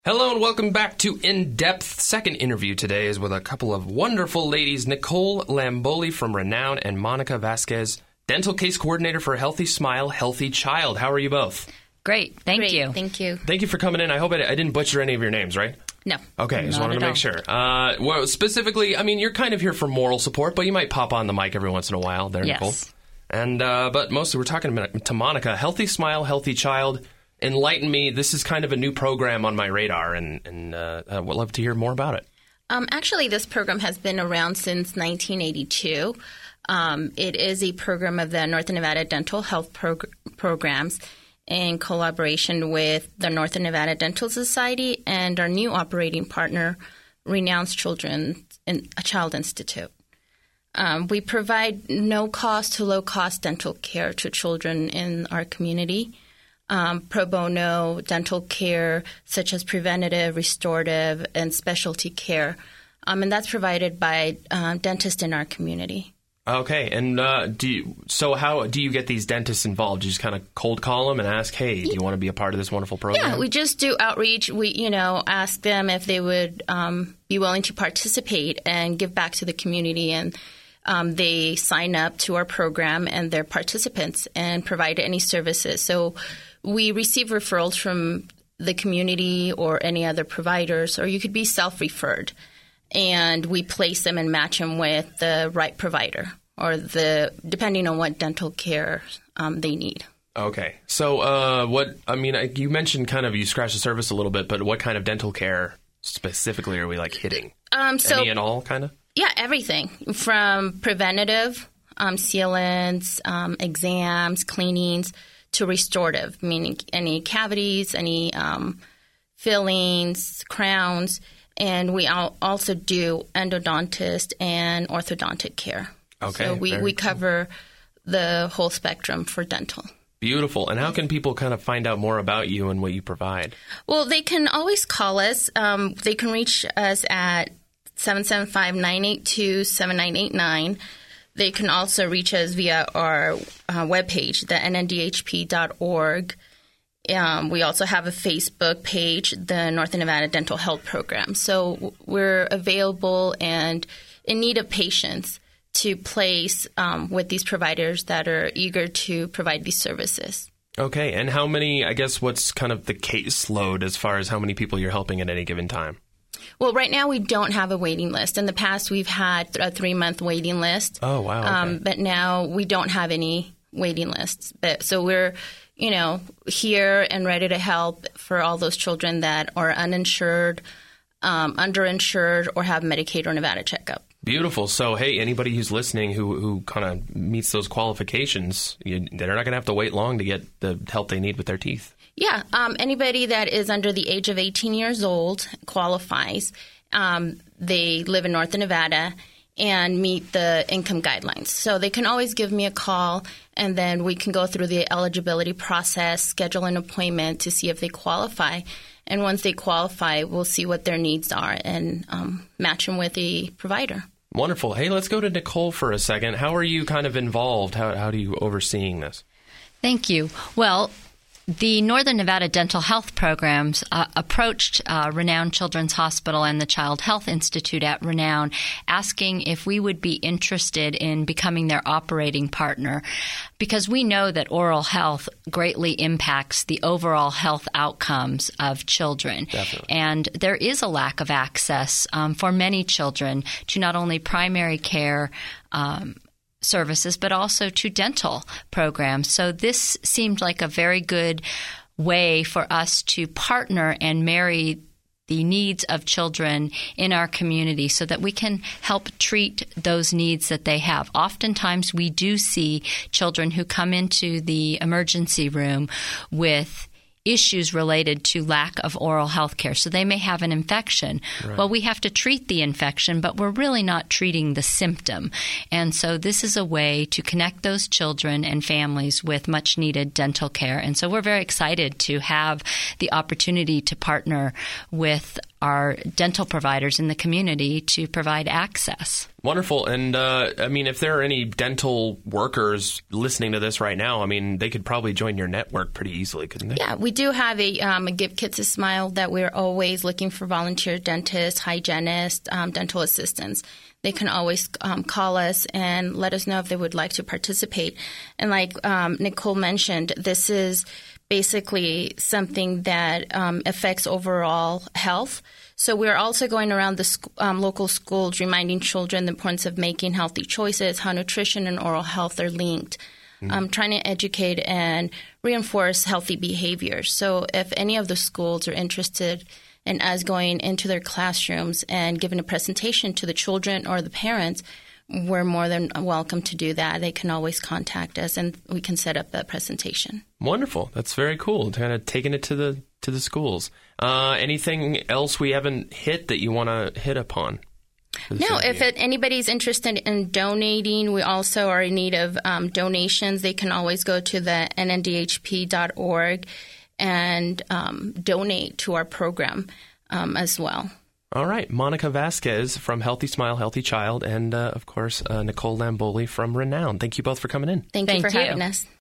Hello and welcome back to In Depth. Second interview today is with a couple of wonderful ladies, Nicole Lamboli from Renown and Monica Vasquez, Dental Case Coordinator for Healthy Smile, Healthy Child. How are you both? Great. Thank you. Thank you. Thank you for coming in. I hope I didn't butcher any of your names, right? No. Okay, just wanted to make sure. Well, specifically, I mean, you're kind of here for moral support, but you might pop on the mic every once in a while there, Yes. Nicole. And but mostly we're talking to Monica, Healthy Smile, Healthy Child. Enlighten me. This is kind of a new program on my radar, and would love to hear more about it. Actually, this program has been around since 1982. It is a program of the Northern Nevada Dental Health Programs in collaboration with the Northern Nevada Dental Society and our new operating partner, Renown Child Institute. We provide no-cost to low-cost dental care to children in our community. Pro bono dental care, such as preventative, restorative, and specialty care. And that's provided by dentists in our community. Okay, and how do you get these dentists involved? You just kind of cold call them and ask, hey, do you want to be a part of this wonderful program? Yeah, we just do outreach. We, ask them if they would be willing to participate and give back to the community, and they sign up to our program and they're participants and provide any services. So we receive referrals from the community or any other providers, or you could be self-referred. And we place them and match them with the right provider, or depending on what dental care they need. Okay. So you mentioned you scratched the surface a little bit, but what kind of dental care specifically are we hitting? Any and all kind of? Yeah, everything from preventative, sealants, exams, cleanings, to restorative, meaning any cavities, any fillings, crowns, and we also do endodontist and orthodontic care. Okay. So we cover the whole spectrum for dental. Beautiful. And how can people kind of find out more about you and what you provide? Well, they can always call us. They can reach us at 775-982-7989. They can also reach us via our webpage, the nndhp.org. We also have a Facebook page, the Northern Nevada Dental Health Program. So we're available and in need of patients to place with these providers that are eager to provide these services. Okay. And how many, what's kind of the caseload as far as how many people you're helping at any given time? Well, right now we don't have a waiting list. In the past, we've had a 3-month waiting list. Oh, wow. Okay. But now we don't have any waiting lists. So we're, here and ready to help for all those children that are uninsured, underinsured, or have Medicaid or Nevada checkup. Beautiful. So, hey, anybody who's listening who kind of meets those qualifications, they're not going to have to wait long to get the help they need with their teeth. Yeah. Anybody that is under the age of 18 years old qualifies. They live in Northern Nevada and meet the income guidelines. So they can always give me a call, and then we can go through the eligibility process, schedule an appointment to see if they qualify. And once they qualify, we'll see what their needs are and match them with a provider. Wonderful. Hey, let's go to Nicole for a second. How are you kind of involved? How do you overseeing this? Thank you. Well, the Northern Nevada Dental Health Programs approached Renown Children's Hospital and the Child Health Institute at Renown, asking if we would be interested in becoming their operating partner, because we know that oral health greatly impacts the overall health outcomes of children. Definitely. And there is a lack of access for many children to not only primary care services, but also to dental programs. So this seemed like a very good way for us to partner and marry the needs of children in our community so that we can help treat those needs that they have. Oftentimes we do see children who come into the emergency room with issues related to lack of oral health care. So they may have an infection. Right. Well, we have to treat the infection, but we're really not treating the symptom. And so this is a way to connect those children and families with much needed dental care. And so we're very excited to have the opportunity to partner with our dental providers in the community to provide access. Wonderful. And, I mean, if there are any dental workers listening to this right now, I mean, they could probably join your network pretty easily, couldn't they? Yeah, we do have a Give Kids a Smile that we're always looking for volunteer dentists, hygienists, dental assistants. They can always call us and let us know if they would like to participate. And like Nicole mentioned, this is basically something that affects overall health. So we're also going around the local schools reminding children the importance of making healthy choices, how nutrition and oral health are linked, trying to educate and reinforce healthy behaviors. So if any of the schools are interested in us going into their classrooms and giving a presentation to the children or the parents, we're more than welcome to do that. They can always contact us and we can set up a presentation. Wonderful. That's very cool. Kind of taking it to the schools. Anything else we haven't hit that you want to hit upon? No, if anybody's interested in donating, we also are in need of donations. They can always go to the nndhp.org and donate to our program as well. All right. Monica Vasquez from Healthy Smile, Healthy Child, and, of course, Nicole Lamboli from Renown. Thank you both for coming in. Thank you for having us.